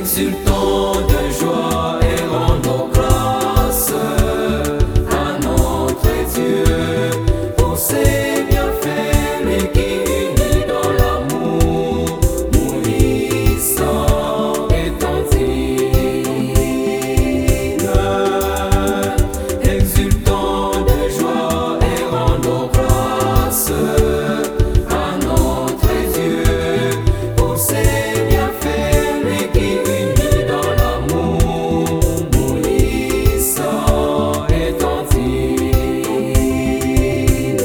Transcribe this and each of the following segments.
exultant de joie et rendons grâce à notre Dieu pour ses bienfaits, lui qui unit dans l'amour, mourissant et tendine. Exultant de joie et rendons grâce à notre Dieu pour ses bienfaits, lui qui unit dans l'amour, mourissant et tendine.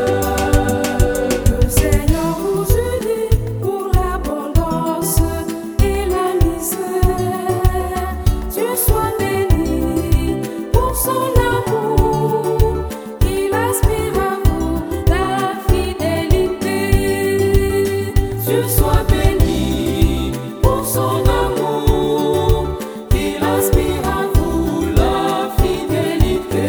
Le Seigneur vous unit pour l'abondance et la misère. Dieu soit béni pour son amour, qu'il aspire à vous la fidélité. Dieu soit béni pour son amour, qu'il aspire à vous la fidélité.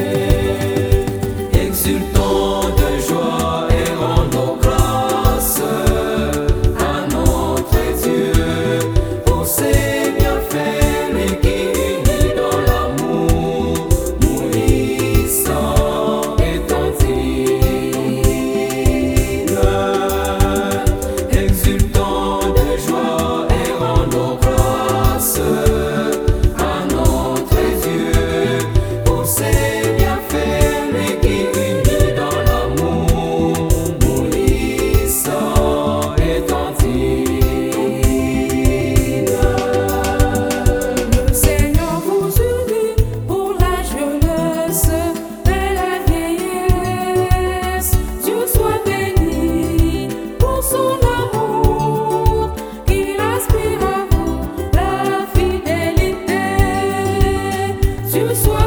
Exultant de joie et rendons grâce à notre Dieu pour ses bienfaits, lui qui unit dans l'amour, mourissant et tendine. Exultant de joie et rendons grâce à notre Dieu pour ses bienfaits, lui qui unit dans l'amour, mourissant et tendine. Le Seigneur vous unit pour la jeunesse et la vieillesse. Dieu soit béni pour son amour, qu'il aspire à vous la fidélité. Dieu soit